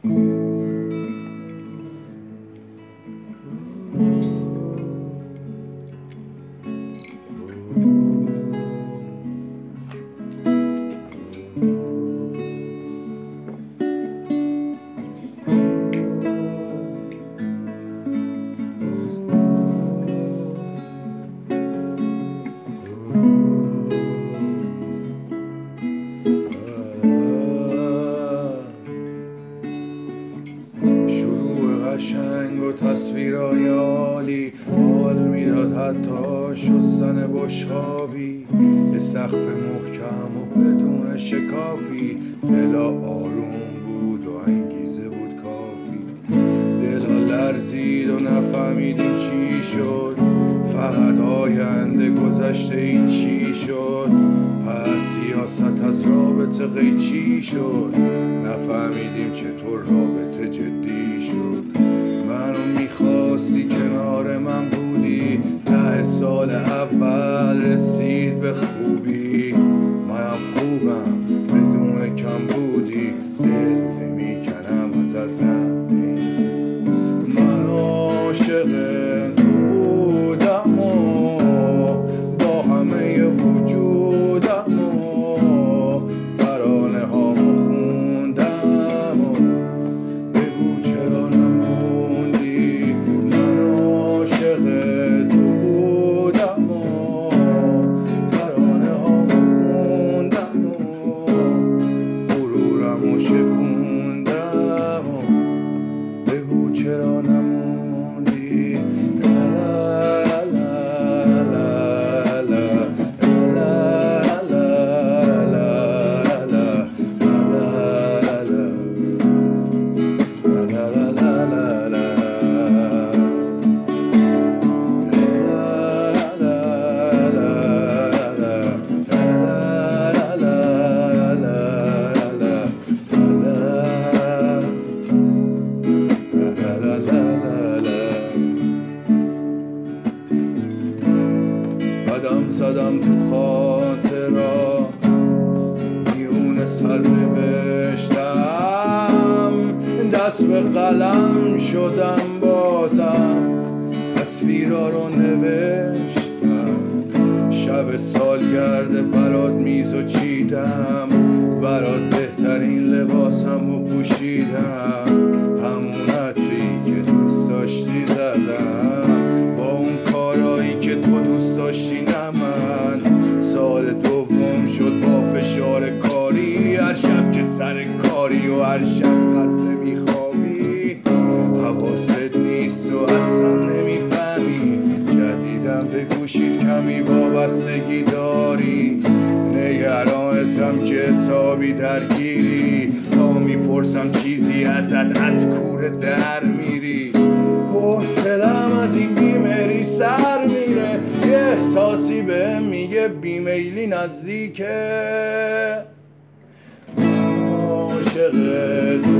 قشنگ و تصویرهای عالی حال میداد، حتی شستن بشقابی به سقف محکم و بدون شکافی. دلا آروم بود و انگیزه بود کافی. دلا لرزید و نفهمیدیم چی شد، فقط آینده گذشته ای چی شد. پس سیاست از رابطه قیچی شد، نفهمیدیم چطور رابطه جدی شد. منو میخواستی کنار من بودی، 10 سال اول رسید به خوبی. منم خوبم بدون کم بودی، دل نمیکنم ازت نبیز. من عاشق تو بودم و با همه وجودم و ترانه هامو خوندم و بگو چرا نموندی. من عاشق تو بودم و ترانه هامو خوندم و غرورمو شکوندم و بگو چرا نموندی. قدم زدم تو خاطرات، میون سر نوشتم، دست به قلم شدم بازم، تصویرا رو نوشتم. شب سالگرد برات میزو چیدم، برات بهترین لباسم رو پوشیدم. همون عطری که دوست داشتی زدم، با اون کارایی که تو دوست داشتی نه من. سال دوم شد با فشار کاری، هر شب که سر کاری و هر شب خسته میخوابی. حواست نیست و اصلا نمیفهمی، جدیدم به گوشید کمی وابستگی داری. نگرانتم که حسابی درگیری، تا میپرسم چیزی ازت از کوره در میری. حوصله‌ام از این بیمری سر میره، یه احساسی بهم میگه بیمیلی نزدیکه. عاشق